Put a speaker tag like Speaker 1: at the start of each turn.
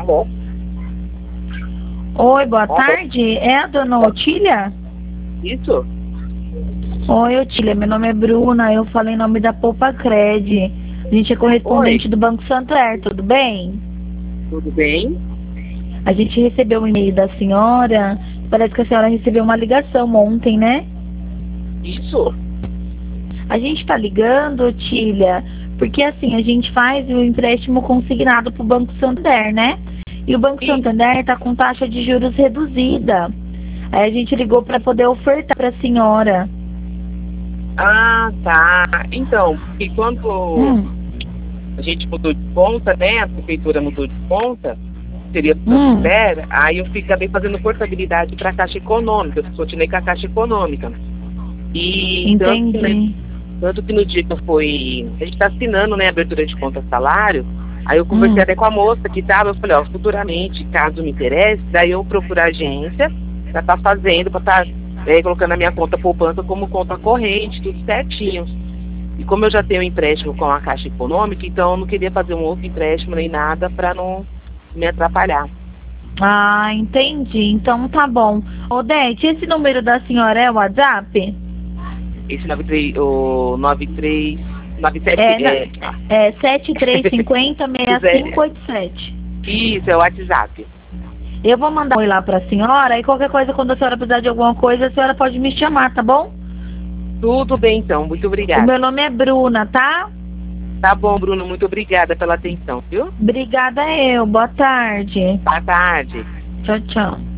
Speaker 1: bom.
Speaker 2: Oi, boa tarde. É a dona Otília?
Speaker 1: Isso?
Speaker 2: Oi, Otília. Meu nome é Bruna. Eu falei em nome da Poupa Cred. A gente é correspondente
Speaker 1: Oi.
Speaker 2: do Banco Santander, tudo bem?
Speaker 1: Tudo bem?
Speaker 2: A gente recebeu um e-mail da senhora. Parece que a senhora recebeu uma ligação ontem, né?
Speaker 1: Isso?
Speaker 2: A gente tá ligando, Otília, porque assim, a gente faz o empréstimo consignado pro Banco Santander, né? E o Banco
Speaker 1: Sim.
Speaker 2: Santander tá com taxa de juros reduzida. Aí a gente ligou para poder ofertar para a senhora.
Speaker 1: Ah, tá. Então, porque quando a gente mudou de conta, né? A prefeitura mudou de conta, seria do Santander, aí eu acabei fazendo portabilidade para a Caixa Econômica. Eu continuei com a Caixa Econômica. E
Speaker 2: Entendi.
Speaker 1: tanto que no dia que eu fui. A gente está assinando, né? Abertura de conta salário. Aí eu conversei até com a moça que estava, eu falei, ó, futuramente, caso me interesse, daí eu procuro a agência para estar fazendo, para estar colocando a minha conta poupança como conta corrente, tudo certinho. E como eu já tenho empréstimo com a Caixa Econômica, então eu não queria fazer um outro empréstimo nem nada para não me atrapalhar.
Speaker 2: Ah, entendi. Então tá bom. Odete, esse número da senhora é o WhatsApp?
Speaker 1: Esse 97
Speaker 2: É 7350-6587.
Speaker 1: Isso, é o WhatsApp.
Speaker 2: Eu vou mandar um oi lá pra senhora e qualquer coisa, quando a senhora precisar de alguma coisa, a senhora pode me chamar, tá bom?
Speaker 1: Tudo bem, então. Muito
Speaker 2: O
Speaker 1: obrigada.
Speaker 2: meu nome é Bruna, tá?
Speaker 1: Tá bom, Bruno. Muito obrigada pela atenção, viu?
Speaker 2: Obrigada eu. Boa tarde.
Speaker 1: Boa tarde.
Speaker 2: Tchau, tchau.